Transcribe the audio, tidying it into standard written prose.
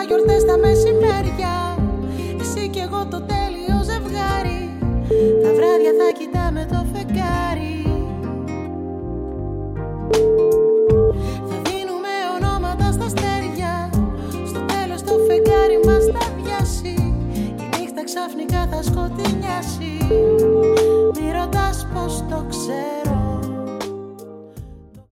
γιορτές τα μεσημέρια, εσύ κι εγώ το τέλειο ζευγάρι. Τα βράδια θα κοιτάμε το φεγγάρι. Θα δίνουμε ονόματα στα αστέρια, στο τέλος το φεγγάρι μας θα βιάσει. Η νύχτα ξαφνικά θα σκοτεινιάσει. Μη ρωτάς πως το ξέρω,